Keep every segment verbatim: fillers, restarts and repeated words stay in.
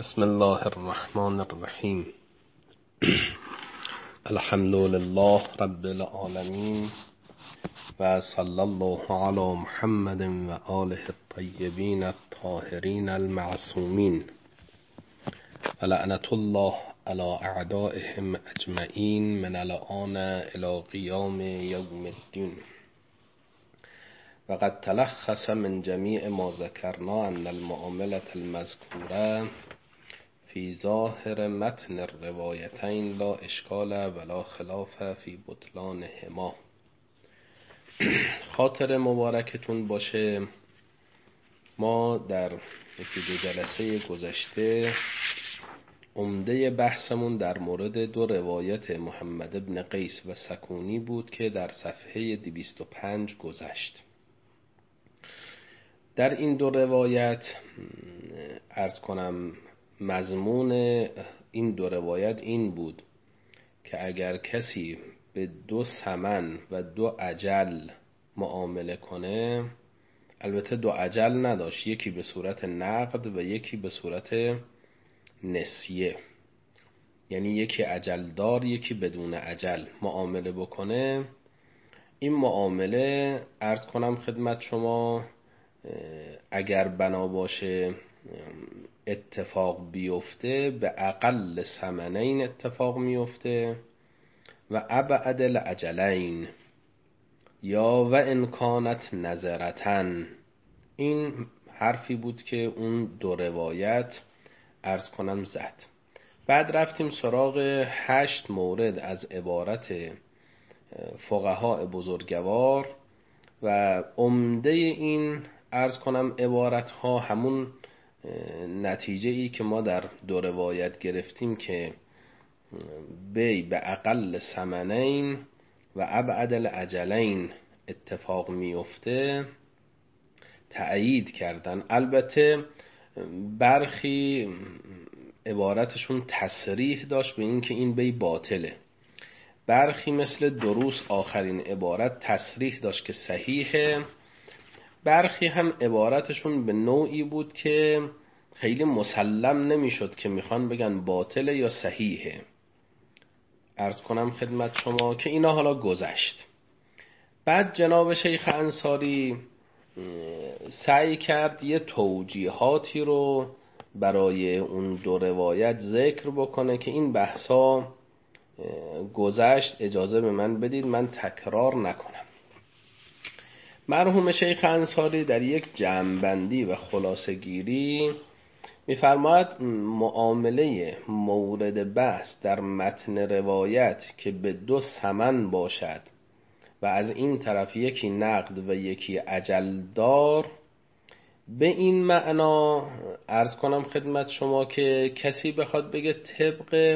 بسم الله الرحمن الرحیم. الحمد لله رب العالمین و صلی الله علی محمد و آله الطیبین الطاهرین المعصومین و لعنت الله علی اعدائهم اجمعین من الآن الی قیام یوم الدین. وقد تلخص من جمیع ما ذکرنا ان المعاملة المذکوره فی ظاهر متن الروایتین لا اشکال ولا خلاف فی بطلانهما. خاطر مبارکتون باشه، ما در یکی دو جلسه گذشته عمده بحثمون در مورد دو روایت محمد بن قیس و سکونی بود که در صفحه دویست و پنج گذشت. در این دو روایت عرض کنم مضمون این دو روایت این بود که اگر کسی به دو ثمن و دو اجل معامله کنه، البته دو اجل نداشت، یکی به صورت نقد و یکی به صورت نسیه، یعنی یکی اجل دار یکی بدون اجل معامله بکنه، این معامله عرض کنم خدمت شما اگر بنا باشه اتفاق بیفته به اقل ثمنین اتفاق میفته و ابعد الاجلین یا و امکانت نظرتن. این حرفی بود که اون دو روایت عرض کنم زد. بعد رفتیم سراغ هشت مورد از عبارت فقها بزرگوار و عمده این عرض کنم عبارت ها همون نتیجه ای که ما در دو روایت گرفتیم که بی به اقل ثمنین و ابعد الاجلین اتفاق میفته تأیید کردن. البته برخی عبارتشون تصریح داشت به این که این بی باطله، برخی مثل دروس آخرین عبارت تصریح داشت که صحیحه، برخی هم عبارتشون به نوعی بود که خیلی مسلم نمیشد که میخوان بگن باطله یا صحیحه. عرض کنم خدمت شما که اینا حالا گذشت. بعد جناب شیخ انصاری سعی کرد یه توجیهاتی رو برای اون دو روایت ذکر بکنه که این بحثا گذشت، اجازه به من بدید من تکرار نکنم. مرحوم شیخ انصاری در یک جمع‌بندی و خلاصه گیری می‌فرماید معامله مورد بحث در متن روایت که به دو ثمن باشد و از این طرف یکی نقد و یکی اجل دار، به این معنا عرض کنم خدمت شما که کسی بخواد بگه طبق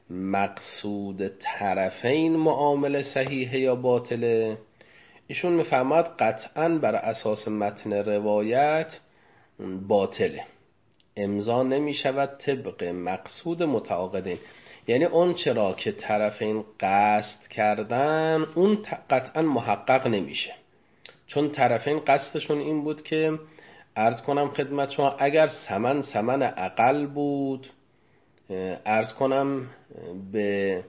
مقصود طرفین معامله صحیحه یا باطله، ایشون میفرماد قطعاً بر اساس متن روایت باطله، امضا نمی شود طبق مقصود متعاقدین، یعنی اون چرا که طرفین قصد کردن اون قطعاً محقق نمیشه، چون طرفین قصدشون این بود که عرض کنم خدمت شما اگر ثمن ثمن اقل بود عرض کنم به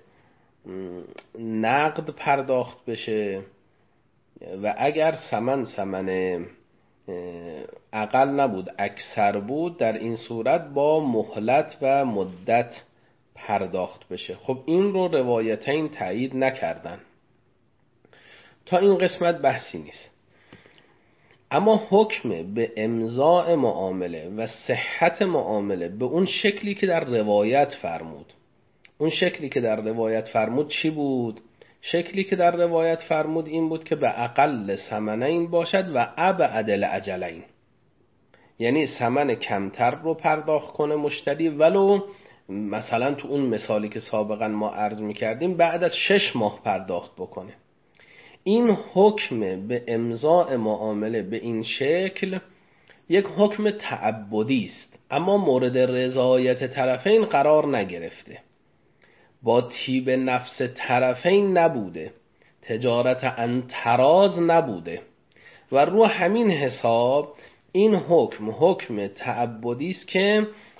نقد پرداخت بشه و اگر ثمن ثمن اقل نبود اکثر بود در این صورت با مهلت و مدت پرداخت بشه. خب این رو روایتین تایید نکردن، تا این قسمت بحثی نیست. اما حکم به امضاء معامله و صحت معامله به اون شکلی که در روایت فرمود، اون شکلی که در روایت فرمود چی بود؟ شکلی که در روایت فرمود این بود که به اقل ثمنین باشد و ابعد الاجلین، یعنی ثمن کمتر رو پرداخت کنه مشتری، ولو مثلا تو اون مثالی که سابقا ما عرض میکردیم بعد از شش ماه پرداخت بکنه. این حکم به امضاء معامله به این شکل یک حکم تعبدی است، اما مورد رضایت طرفین قرار نگرفته، با طیب نفس طرفین نبوده، تجارت عن تراض نبوده و رو همین حساب این حکم حکم تعبدی است که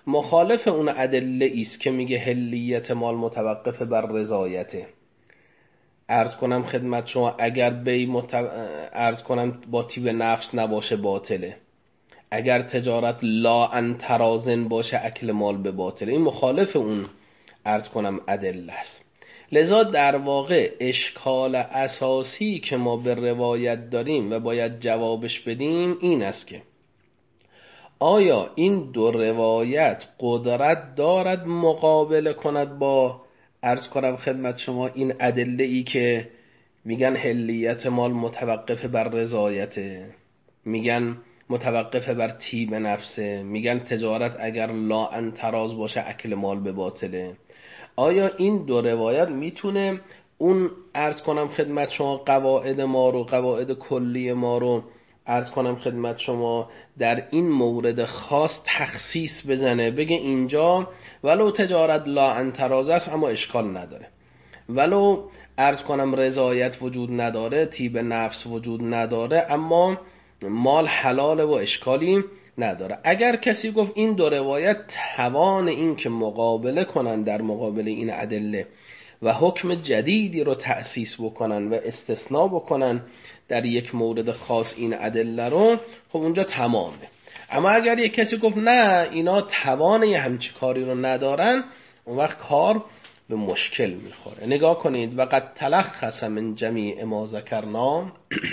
مخالف اون ادله است که میگه حلیت مال متوقف بر رضایته. عرض کنم خدمت شما اگر بی متو... عرض کنم با طیب نفس نباشه باطله، اگر تجارت لا ان ترازن باشه اکل مال به باطله. این مخالف اون عرض کنم ادله است. لذا در واقع اشکال اساسی که ما به روایت داریم و باید جوابش بدیم این است که آیا این دو روایت قدرت دارد مقابله کند با عرض کنم خدمت شما این ادله ای که میگن حلیت مال متوقف بر رضایته، میگن متوقف بر طیب نفسه، میگن تجارت اگر لا ان تراز باشه اکل مال به باطله. آیا این دو روایت میتونه اون عرض کنم خدمت شما قواعد ما رو، قواعد کلی ما رو عرض کنم خدمت شما در این مورد خاص تخصیص بزنه، بگه اینجا ولو تجارت لا ان تراز است اما اشکال نداره، ولو عرض کنم رضایت وجود نداره، طیب نفس وجود نداره، اما مال حلال و اشکالی نداره؟ اگر کسی گفت این دو روایت توان این که مقابله کنن در مقابل این ادله و حکم جدیدی رو تأسیس بکنن و استثناء بکنن در یک مورد خاص این ادله رو، خب اونجا تمامه. اما اگر یک کسی گفت نه اینا توان یه همچی کاری رو ندارن، اون وقت کار به مشکل میخوره. نگاه کنید، وقد تلخص من جمیع ما ذکرنا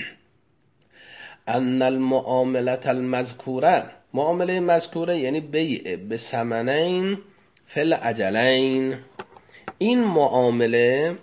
ان المعاملة المذکوره، معامله مذکوره یعنی بیع به ثمنین فی الاجلین، این معامله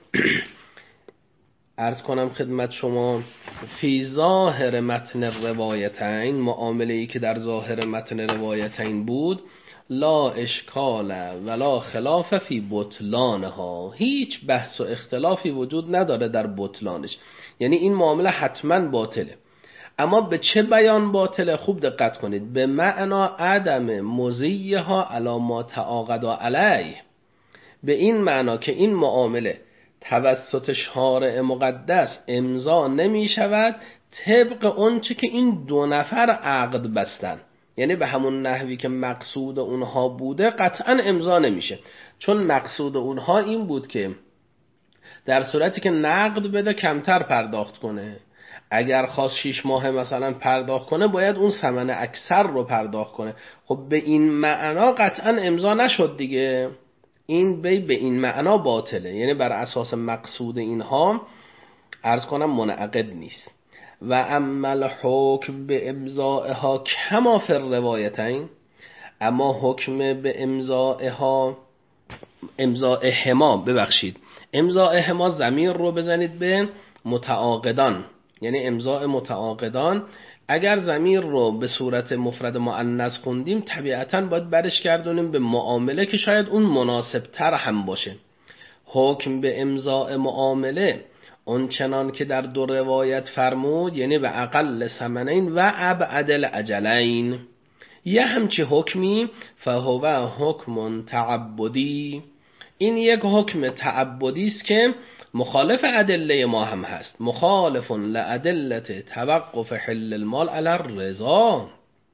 عرض کنم خدمت شما فی ظاهر متن روایتین، معامله ای که در ظاهر متن روایتین بود، لا اشکال ولا خلاف فی بطلانها، هیچ بحث و اختلافی وجود نداره در بطلانش. یعنی این معامله حتما باطله. اما به چه بیان باطله؟ خوب دقت کنید، به معنا عدم مضیها علی ما تعاقد علیه، به این معنا که این معامله توسط شارع مقدس امضا نمی شود طبق اونچه که این دو نفر عقد بستن، یعنی به همون نحوی که مقصود اونها بوده قطعا امضا نمیشه. چون مقصود اونها این بود که در صورتی که نقد بده کمتر پرداخت کنه، اگر خواست شیش ماه مثلا پرداخت کنه باید اون ثمن اکثر رو پرداخت کنه. خب به این معنا قطعا امضا نشد دیگه، این بی به این معنا باطله، یعنی بر اساس مقصود اینها عرض کنم منعقد نیست. و اما الحکم به امضائها کما فی الروایتین، اما حکم به امضائها، امضائهما ببخشید امضائهما ضمیر رو بزنید به متعاقدان، یعنی امضاء متعاقدان. اگر ضمیر رو به صورت مفرد مؤنث خوندیم طبیعتاً باید برش گردونیم به معامله که شاید اون مناسب تر هم باشه. حکم به امضاء معامله اون چنان که در دو روایت فرمود، یعنی به اقل ثمنین و ابعد الاجلین، یه همچی حکمی فهو حکم تعبدی، این یک حکم تعبدی است که مخالف ادله ما هم هست، مخالف لادله توقف حل المال علی الرضا،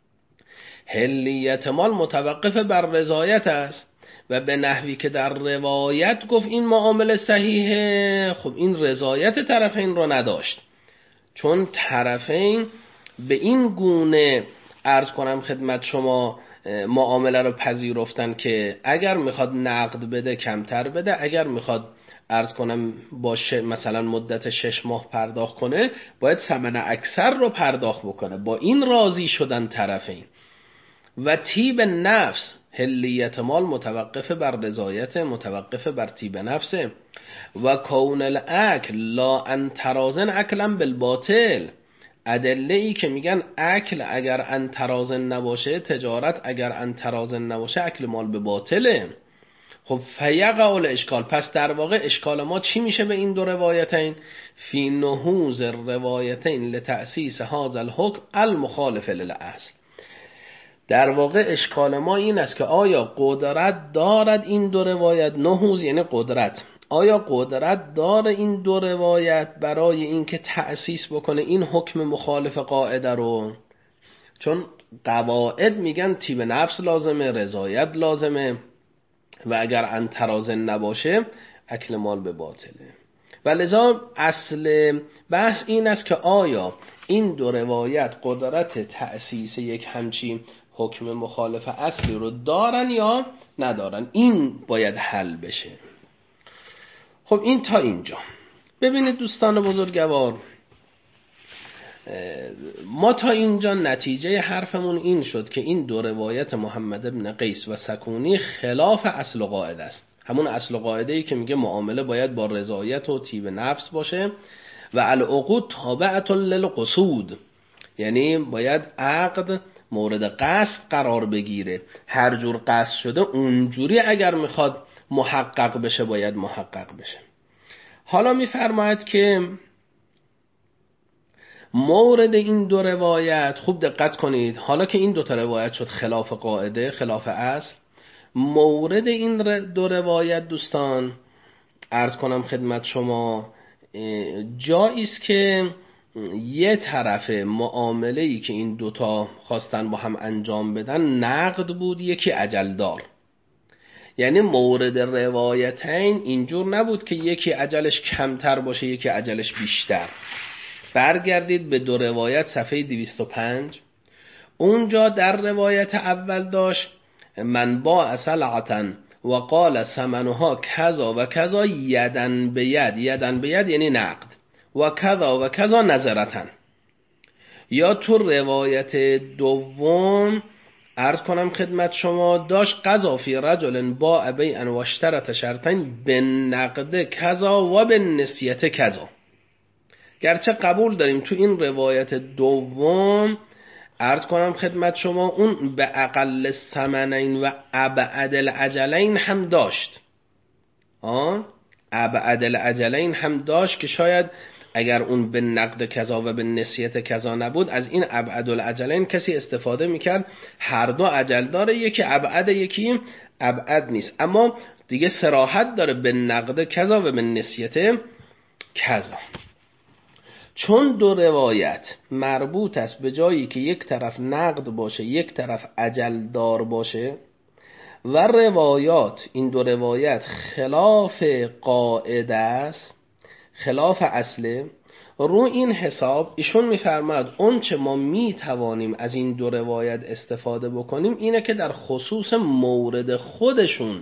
حلیت مال متوقف بر رضایت است و به نحوی که در روایت گفت این معامله صحیحه، خب این رضایت طرفین رو نداشت، چون طرفین به این گونه عرض کنم خدمت شما معامله رو پذیرفتن که اگر میخواد نقد بده کمتر بده، اگر میخواد عرض کنم باشه مثلا مدت شش ماه پرداخت کنه باید ثمن اکثر رو پرداخت بکنه. با این راضی شدن طرفین. و طیب نفس، حلیت مال متوقف بر رضایت، متوقف بر طیب نفسه. و کون الاکل لا ان ترازن اکلا بالباطل، ادله ای که میگن اکل اگر ان ترازن نباشه، تجارت اگر ان ترازن نباشه اکل مال به باطله. خب فیقع الاشکال، پس در واقع اشکال ما چی میشه به این دو روایتین؟ فی نهوض الروایتین لتأسیس هذا الحکم المخالف للاصل. در واقع اشکال ما این است که آیا قدرت دارد این دو روایت، نهوض یعنی قدرت، آیا قدرت داره این دو روایت برای اینکه تأسیس بکنه این حکم مخالف قاعده رو؟ چون قواعد میگن طیب نفس لازمه، رضایت لازمه و اگر انترازن نباشه اکل مال به باطله. و لذا اصل بحث این است که آیا این دو روایت قدرت تأسیس یک همچین حکم مخالف اصلی رو دارن یا ندارن؟ این باید حل بشه. خب این تا اینجا. ببینید دوستان بزرگوار، ما تا اینجا نتیجه حرفمون این شد که این دو روایت محمد ابن قیس و سکونی خلاف اصل و قاعده است. همون اصل و قاعده‌ای که میگه معامله باید با رضایت و طیب نفس باشه و العقود تابعة للقصود، یعنی باید عقد مورد قصد قرار بگیره، هر جور قصد شده اونجوری اگر میخواد محقق بشه باید محقق بشه. حالا میفرماید که مورد این دو روایت، خوب دقت کنید، حالا که این دو تا روایت شد خلاف قاعده، خلاف اصل، مورد این دو روایت دوستان عرض کنم خدمت شما جایی است که یه طرف معامله‌ای که این دوتا خواستن با هم انجام بدن نقد بود، یکی اجلدار. یعنی مورد روایتین اینجور نبود که یکی اجلش کمتر باشه یکی اجلش بیشتر. برگردید به دو روایت صفحه دویست و پنج. اونجا در روایت اول داشت من باع سلعة و قال ثمنها کذا و کذا یدن به ید، یدن به ید یعنی نقد، و کذا و کذا نظرتن. یا تو روایت دوم عرض کنم خدمت شما داشت قضا فی رجل باع بیعا و اشترط شرطین به نقد کذا و به نسیت کذا. گرچه قبول داریم تو این روایت دوم عرض کنم خدمت شما اون به اقل ثمنین و ابعد الاجلین هم داشت، آه ابعد الاجلین هم داشت که شاید اگر اون به نقد کذا و به نسیت کذا نبود از این ابعد الاجلین کسی استفاده میکرد. هر دو اجل داره، یکی ابعد یکی ابعد نیست، اما دیگه صراحت داره به نقد کذا و به نسیت کذا. چون دو روایت مربوط است به جایی که یک طرف نقد باشه یک طرف اجل دار باشه و روایات این دو روایت خلاف قاعده است، خلاف اصله، رو این حساب ایشون میفرماید اون چه ما میتوانیم از این دو روایت استفاده بکنیم اینه که در خصوص مورد خودشون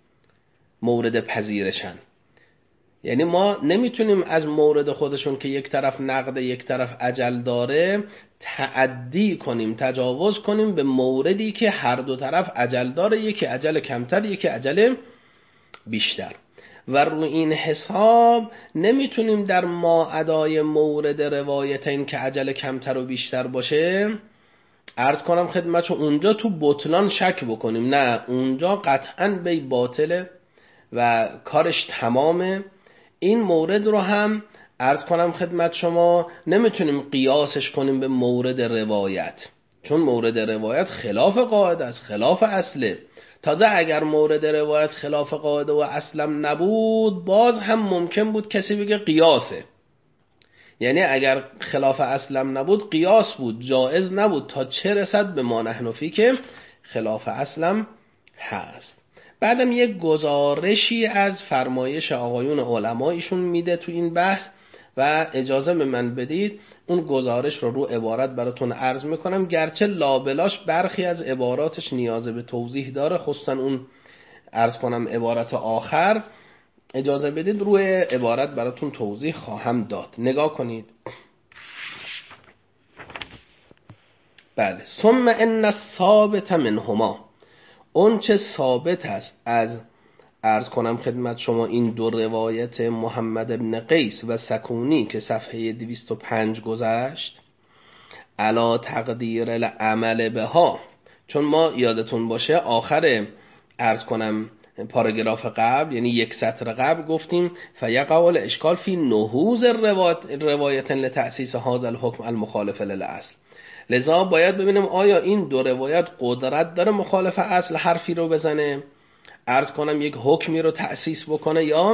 مورد پذیرشن. یعنی ما نمیتونیم از مورد خودشون که یک طرف نقد یک طرف اجل داره تعدی کنیم، تجاوز کنیم به موردی که هر دو طرف اجل داره، یکی اجل کمتر یکی اجل بیشتر. و رو این حساب نمیتونیم در ما ادای مورد روایتین که اجل کمتر و بیشتر باشه عرض کنم خدمتشو اونجا تو بطلان شک بکنیم، نه اونجا قطعاً بی باطله و کارش تمامه. این مورد رو هم عرض کنم خدمت شما نمیتونیم قیاسش کنیم به مورد روایت، چون مورد روایت خلاف قاعده است، خلاف اصله. تازه اگر مورد روایت خلاف قاعده و اصلم نبود باز هم ممکن بود کسی بگه قیاسه، یعنی اگر خلاف اصلم نبود قیاس بود، جائز نبود، تا چه رسد به ما نحن فی که خلاف اصلم هست. بعدم یک گزارشی از فرمایش آقایون علما ایشون میده تو این بحث و اجازه به من بدید اون گزارش رو رو عبارت براتون عرض میکنم، گرچه لابلاش برخی از عباراتش نیاز به توضیح داره، خصوصا اون عرض کنم عبارت آخر، اجازه بدید روی عبارت براتون توضیح خواهم داد. نگاه کنید. بله. ثم ان الثابت منهما، اون چه ثابت است از عرض کنم خدمت شما این دو روایت محمد ابن قیس و سکونی که صفحه دویست و پنج گذشت، علا تقدیر العمل بها، چون ما یادتون باشه آخر عرض کنم پاراگراف قبل یعنی یک سطر قبل گفتیم فیقع الاشکال فی نهوض روایت لتأسیس هذا الحکم المخالف للاصل. لذا باید ببینیم آیا این دو روایت قدرت داره مخالف اصل حرفی رو بزنه، عرض کنم یک حکمی رو تأسیس بکنه، یا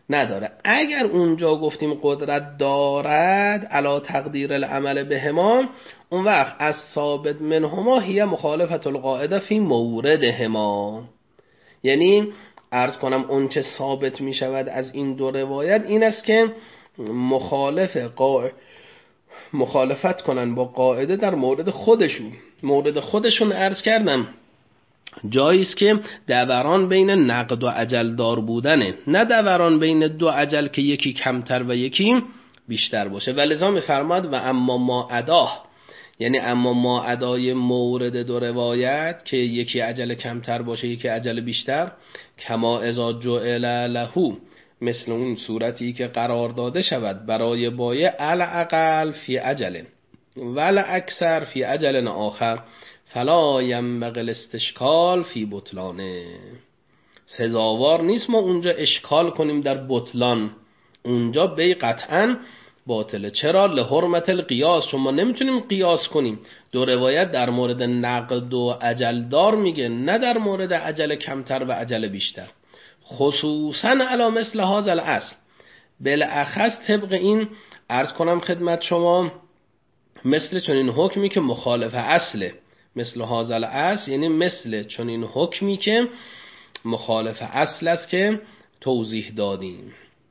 نداره. اگر اونجا گفتیم قدرت دارد علا تقدیر العمل بهما، اون وقت از ثابت منهما هی مخالفت القاعده فی موردهما، یعنی عرض کنم اون چه ثابت می شود از این دو روایت این است که مخالف قاعده مخالفت کنن با قاعده در مورد خودشون. مورد خودشون عرض کردم جایی است که دوران بین نقد و اجل دار بودنه، نه دوران بین دو اجل که یکی کمتر و یکی بیشتر باشه. و لذا می‌فرماد و اما ما اداه، یعنی اما ما ادای مورد دو روایت که یکی اجل کمتر باشه یکی اجل بیشتر، کما اذا جعل له، مثل اون صورتی که قرار داده شود برای بایع الاقل فی اجل ول اکثر فی اجل آخر فلا ینبغی الاستشکال فی بطلانه. سزاوار نیست ما اونجا اشکال کنیم در بطلان، اونجا بی قطعا باطله. چرا؟ لحرمت القیاس، چون ما نمیتونیم قیاس کنیم. دو روایت در مورد نقد و اجل دار میگه، نه در مورد اجل کمتر و اجل بیشتر. خصوصا علی مثل هذا الاصل، بالاخص طبق این عرض کنم خدمت شما، مثل چنین حکمی که مخالف اصله. مثل هذا الاصل یعنی مثل چنین حکمی که مخالف اصل است که توضیح دادیم.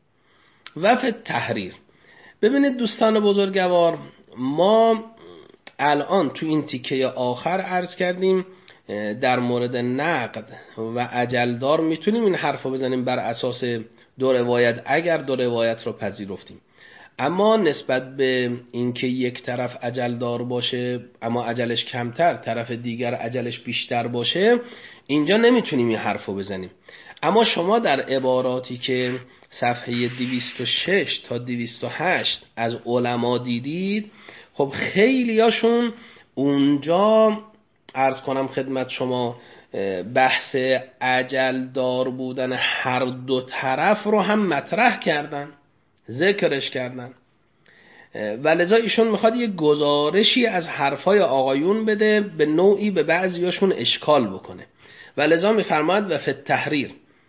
و فی التحریر، ببینید دوستان بزرگوار، ما الان تو این تیکه آخر عرض کردیم در مورد نقد و اجلدار میتونیم این حرفو بزنیم بر اساس دو روایت اگر دو روایت رو پذیرفتیم. اما نسبت به اینکه یک طرف اجلدار باشه اما اجلش کمتر، طرف دیگر اجلش بیشتر باشه، اینجا نمیتونیم این حرفو بزنیم. اما شما در عباراتی که صفحه دویست و شش تا دویست و هشت از علما دیدید، خب خیلیاشون اونجا عرض کنم خدمت شما بحث اجلدار بودن هر دو طرف رو هم مطرح کردن، ذکرش کردن. و لذا ایشون میخواد یه گزارشی از حرفای آقایون بده، به نوعی به بعضیاشون اشکال بکنه. و لذا میفرماید و فی التحریر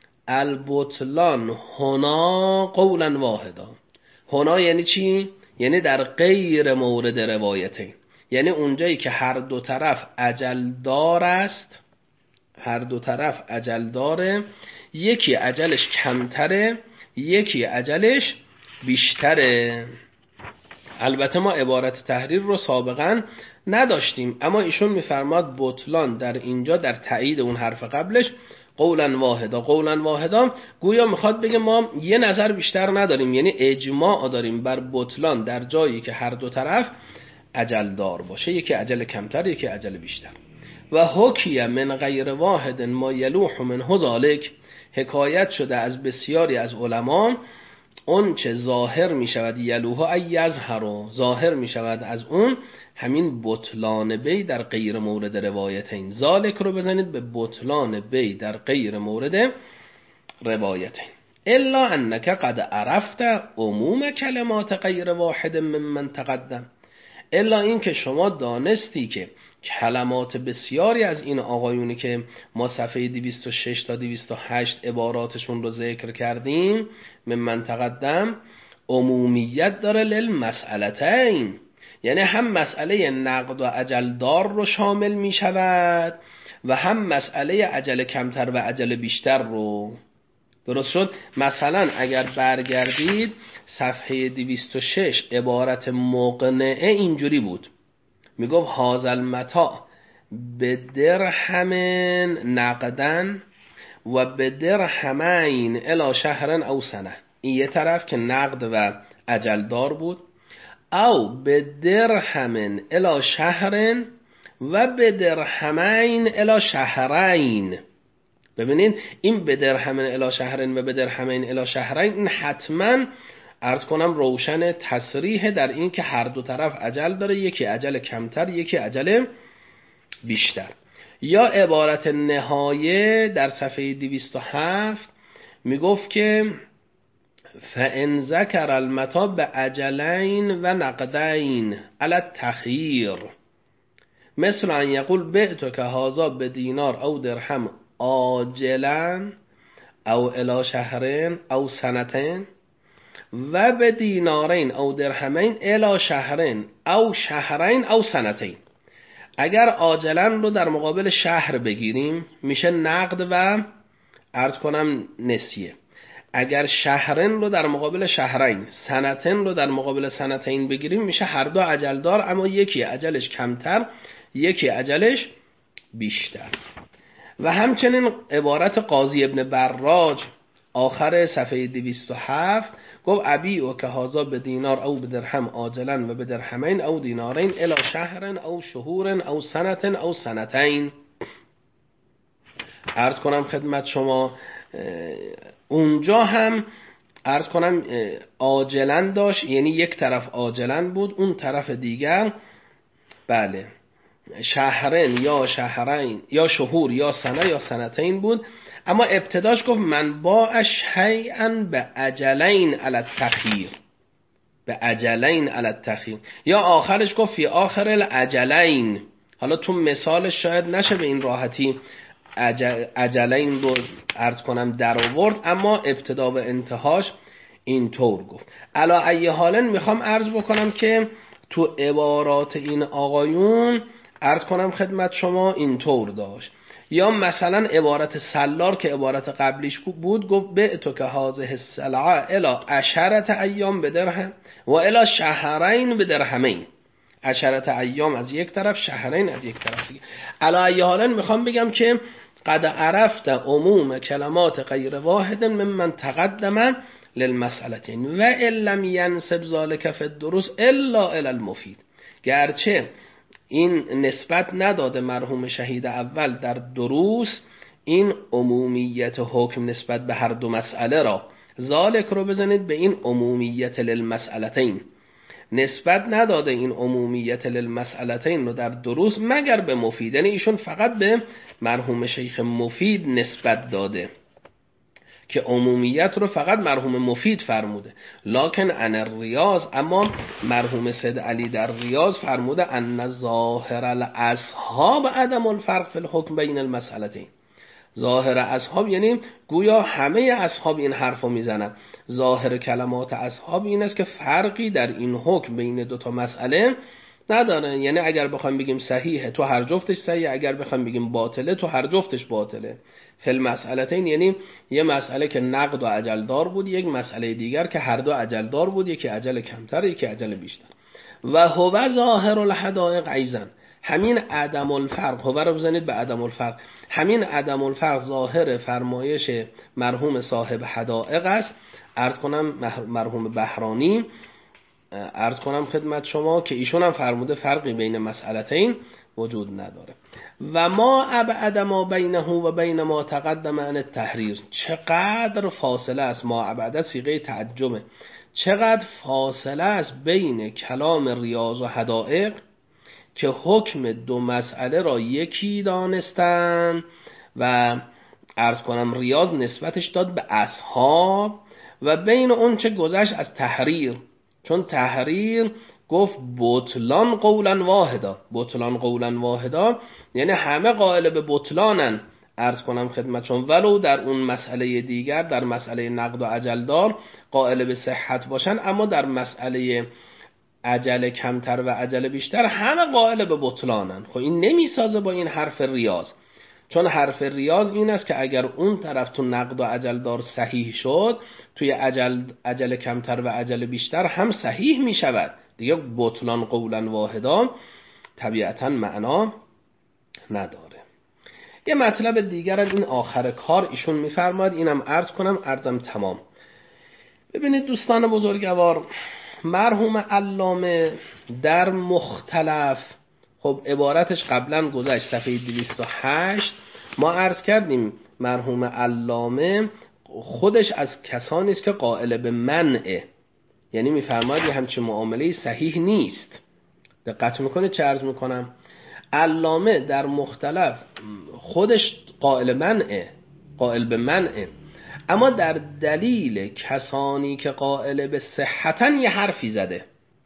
البطلان هنا قولا واحدا. هنا یعنی چی؟ یعنی در غیر مورد روایتین، یعنی اونجایی که هر دو طرف اجل دار است، هر دو طرف اجل داره، یکی اجلش کمتره یکی اجلش بیشتره. البته ما عبارت تحریر رو سابقا نداشتیم، اما ایشون میفرماد بطلان در اینجا در تایید اون حرف قبلش قولا واحدا. قولا واحدا گویا میخواد بگه ما یه نظر بیشتر نداریم، یعنی اجماع داریم بر بطلان در جایی که هر دو طرف اجل دار باشه، یکی اجل کمتر یکی اجل بیشتر. و حکیه من غیر واحد ما یلوح منه ذالک، حکایت شده از بسیاری از علما اون چه ظاهر می شود، یلوح ای یظهر، ظاهر می شود از اون همین بطلان بی در غیر مورد روایتین. ذالک رو بزنید به بطلان بی در غیر مورد روایتین. الا انک قد عرفت عموم کلمات غیر واحد ممن تقدم، الا این که شما دانستی که کلمات بسیاری از این آقایونی که ما صفحه دویست و شش تا دویست و هشت عباراتشون رو ذکر کردیم ممن تقدم عمومیت داره للمسئلتین، یعنی هم مسئله نقد و اجل دار رو شامل می شود و هم مسئله اجل کمتر و اجل بیشتر رو. درست شد؟ مثلا اگر برگردید صفحه دویست و شش عبارت مقنعه اینجوری بود، میگفت هازل متاع به درهم نقدن و به درهمین الی شهرن او سنه. این یه طرف که نقد و اجل دار بود، او به درهم الی شهرن و به درهمین الی شهرین. ببینین این به درهمین الی شهرن و به درهمین الی شهرین، این حتما عرض کنم روشن تصریح در این که هر دو طرف اجل داره، یکی اجل کمتر یکی اجل بیشتر. یا عبارت نهایه در صفحه دویست و هفت میگفت که فَإِنْ ذَكَرَ الْمَتَاع بِأَجَلَيْنِ و نقدین علی التخییر مثل ان یقول بعتک هذا بدینار او درهم آجلا او الی شهرین او سنتین و به دینارین او درهمین الی شهرین او شهرین او سنتین. اگر آجلا رو در مقابل شهر بگیریم میشه نقد و عرض کنم نسیه. اگر شهرین رو در مقابل شهرین، سنتین رو در مقابل سنتین بگیریم میشه هر دو اجلدار، اما یکی اجلش کمتر یکی اجلش بیشتر. و همچنین عبارت قاضی ابن براج آخر صفحه دویست و هفت گفت ابی و که هازا به دینار او به درهم آجلا و به درهمین او دینارین الی شهرن او شهورن او سنتن او سنتین. عرض کنم خدمت شما اونجا هم عرض کنم آجلن داشت، یعنی یک طرف آجلن بود، اون طرف دیگر بله شهرن یا شهرین یا شهور یا سنه یا سنتین بود. اما ابتداش گفت من با شیئا به اجلین علی التخییر، به اجلین علی التخییر، یا آخرش گفت فی آخر الاجلین. حالا تو مثالش شاید نشه به این راحتی اجل اجلین رو عرض کنم در آورد، اما ابتدا و انتهاش اینطور گفت. علا ای حالن میخوام عرض بکنم که تو عبارات این آقایون عرض کنم خدمت شما اینطور داشت. یا مثلا عبارت سلار که عبارت قبلیش بود گفت بعتو که هازه السلعه الی عشرت ایام به درهم و الی شهرین به درهمین. عشرت ایام از یک طرف، شهرین از یک طرف دیگه. علا ای حالن میخوام بگم که قد عرفت عموم کلمات غیر واحد ممن تقدم للمسئلتین و ان لم ینسب ذلک فی الدروس الا الی المفید. گرچه این نسبت نداده مرحوم شهید اول در دروس این عمومیت حکم نسبت به هر دو مسئله را، ذالک رو بزنید به این عمومیت للمسئلتین، نسبت نداده این عمومیت للمسئلتین رو در دروس مگر به مفید، یعنی ایشون فقط به مرحوم شیخ مفید نسبت داده که عمومیت رو فقط مرحوم مفید فرموده. لکن ان الریاض، اما مرحوم سید علی در ریاض فرموده ان ظاهر الاصحاب عدم الفرق فی الحکم بین المسئلتین. ظاهر اصحاب یعنی گویا همه اصحاب این حرفو میزنن. ظاهر کلمات اصحاب این است که فرقی در این حکم بین دو تا مسئله نداره. یعنی اگر بخوایم بگیم صحیحه تو هر جفتش صحیحه، اگر بخوایم بگیم باطله تو هر جفتش باطله. فل مسئلتین یعنی یه مسئله که نقد و اجل دار بود، یک مسئله دیگر که هر دو اجل دار بود، یکی اجل کمتر یکی اجل بیشتر. و هو ظاهر الحدائق ایضا، همین عدم الفرق، هو رو بزنید به عدم الفرق، همین عدم الفرق ظاهر فرمایش مرحوم صاحب حدائق است. عرض کنم مرحوم بهرانی عرض کنم خدمت شما که ایشون هم فرموده فرقی بین مسئلتین وجود نداره. و ما ابعد ما بینه و بین ما تقدم عن التحریر، چقدر فاصله است، ما ابعد صیغه تعجبه، چقدر فاصله است بین کلام ریاض و حدائق که حکم دو مسئله را یکی دانستن و عرض کنم ریاض نسبتش داد به اصحاب، و بین اون چه گذشت از تحریر، چون تحریر گفت بطلان قولا واحدا، بطلان قولا واحدا یعنی همه قائل به بطلانن. عرض کنم خدمتشون ولو در اون مسئله دیگر در مسئله نقد و اجل دار قائل به صحت باشن، اما در مسئله اجل کمتر و اجل بیشتر همه قائل به بطلانن. خب این نمیسازه با این حرف ریاض، چون حرف ریاض این است که اگر اون طرف تو نقد و اجل دار صحیح شد، توی اجل اجل کمتر و اجل بیشتر هم صحیح می شود دیگه. بطلان قولا واحدا طبیعتا معنا نداره. یه مطلب دیگر این آخر کار ایشون میفرماد، اینم عرض کنم عرضم تمام. ببینید دوستان بزرگوار، مرحوم علامه در مختلف، خب عبارتش قبلا گذشت صفحه دویست و هشت ما عرض کردیم مرحوم علامه خودش از کسانی است که قائل به منعه، یعنی میفرماید یه همچین معامله صحیح نیست. دقت میکنه چه عرض میکنم؟ علامه در مختلف خودش قائل منعه، قائل به منعه، اما در دلیل کسانی که قائل به صحتن یه حرفی زده.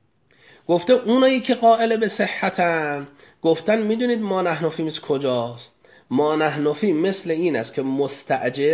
گفته اونایی که قائل به صحتن گفتن میدونید ما نحنفی مثل کجاست؟ ما نحنفی مثل این است که مستأجر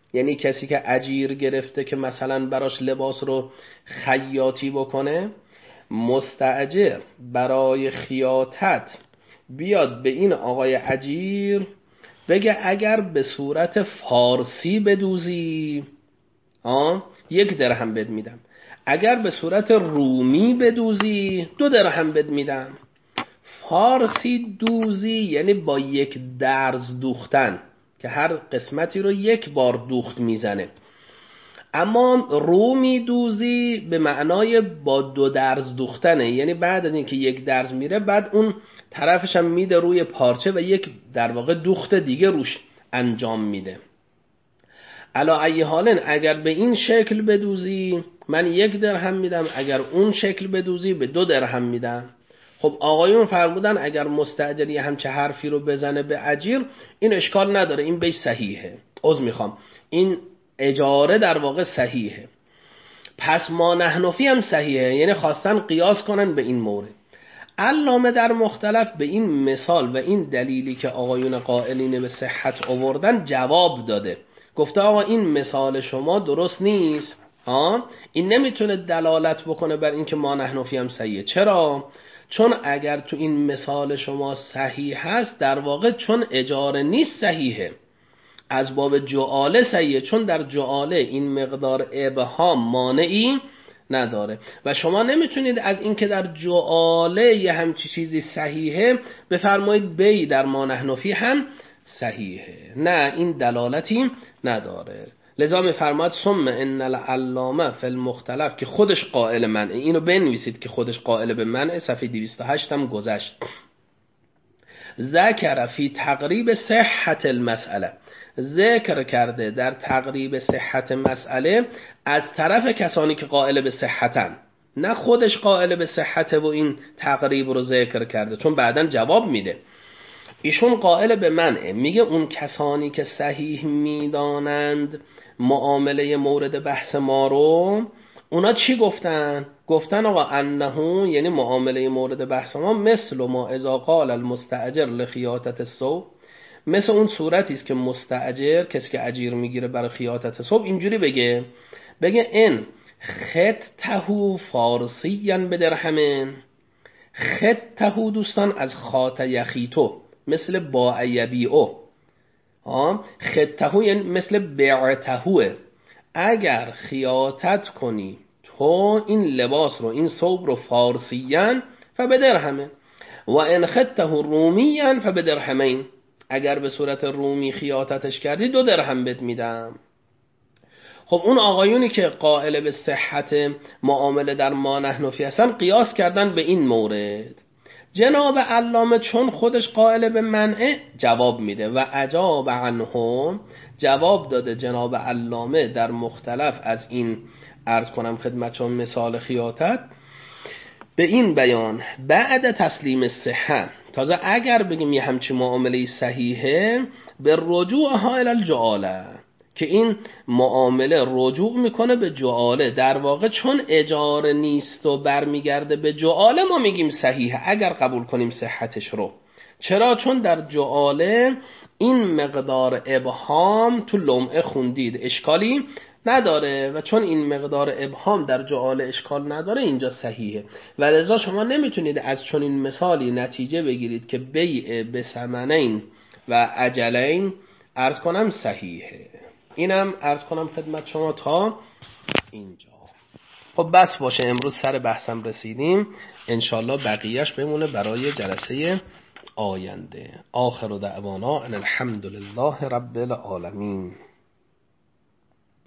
یعنی کسی که اجیر گرفته که مثلا براش لباس رو خیاطی بکنه، مستاجر برای خیاطت بیاد به این آقای اجیر بگه اگر به صورت فارسی بدوزی آه یک درهم بد میدم، اگر به صورت رومی بدوزی دو درهم بد میدم. فارسی دوزی یعنی با یک درز دوختن که هر قسمتی رو یک بار دوخت میزنه، اما رومی دوزی به معنای با دو درز دوختنه، یعنی بعد از اینکه یک درز میره بعد اون طرفش هم میده روی پارچه و یک در واقع دوخت دیگه روش انجام میده. علا ای حالن اگر به این شکل بدوزی من یک درهم میدم، اگر اون شکل بدوزی به دو درهم میدم. خب آقایون فرمودن اگر مستاجر یه همچه حرفی رو بزنه به اجیر این اشکال نداره، این بیش صحیحه. عذر میخوام، این اجاره در واقع صحیحه. پس ما نحنفی هم صحیحه، یعنی خواستن قیاس کنن به این مورد. علامه در مختلف به این مثال و این دلیلی که آقایون قائلین به صحت آوردن جواب داده، گفته آقا این مثال شما درست نیست، آه؟ این نمیتونه دلالت بکنه بر این که ما نحنفی هم صحیحه. چرا؟ چون اگر تو این مثال شما صحیح هست در واقع چون اجاره نیست صحیحه، از باب جعاله صحیحه، چون در جعاله این مقدار ابهام مانعی نداره و شما نمیتونید از این که در جعاله یه همچی چیزی صحیحه بفرمایید بی در ما نحنفی هم صحیحه. نه، این دلالتی نداره. لذا میفرماد ثم ان العلامه فی المختلف که خودش قائل منع، اینو بنویسید که خودش قائل به منع، صفحه دویست و هشت هم گذشت. ذکر فی تقریب صحت المسئله، ذکر کرده در تقریب صحت مسئله از طرف کسانی که قائل به صحتن، نه خودش قائل به صحت و این تقریب رو ذکر کرده، چون بعداً جواب میده. ایشون قائل به منع، میگه اون کسانی که صحیح میدانند معامله مورد بحث ما رو، اونا چی گفتن؟ گفتن آقا انه، یعنی معامله مورد بحث ما، مثل ما اذا قال المستاجر لخیاطت الثوب، مثل اون صورتی است که مستاجر، کسی که اجیر میگیره برای خیاطت ثوب، اینجوری بگه بگه ان خطه فارسیاً بدرهمن. خطه دوستان از خاط یخیتو، مثل با یبیعو. خطه یعنی مثل بعتهوه، اگر خیاطت کنی تو این لباس رو، این ثوب رو فارسیاً فبدرهمه و ان خطه رومیاً فبدرهمین، اگر به صورت رومی خیاطتش کردی دو درهم بهت میدم. خب اون آقایونی که قائل به صحت معامله در ما نحنفی هستن قیاس کردن به این مورد. جناب علامه چون خودش قائل به منع جواب میده و اجاب عنهم، جواب داده جناب علامه در مختلف از این عرض کنم خدمتشون مثال خیاطت به این بیان بعد تسلیم صحه. تازه اگر بگیم یه همچین معامله صحیحه به رجوع ها الی الجعاله، که این معامله رجوع میکنه به جعاله، در واقع چون اجاره نیست و برمیگرده به جعاله ما میگیم صحیحه اگر قبول کنیم صحتش رو. چرا؟ چون در جعاله این مقدار ابهام تو لمعه خوندید اشکالی نداره و چون این مقدار ابهام در جعاله اشکال نداره اینجا صحیحه و لذا شما نمیتونید از چون این مثالی نتیجه بگیرید که بیع به ثمنین و اجلین عرض کنم صحیحه. اینم عرض کنم خدمت شما تا اینجا. خب بس باشه، امروز سر بحثم رسیدیم، انشالله بقیهش بمونه برای جلسه آینده. آخر دعوانا ان الحمد لله رب العالمین.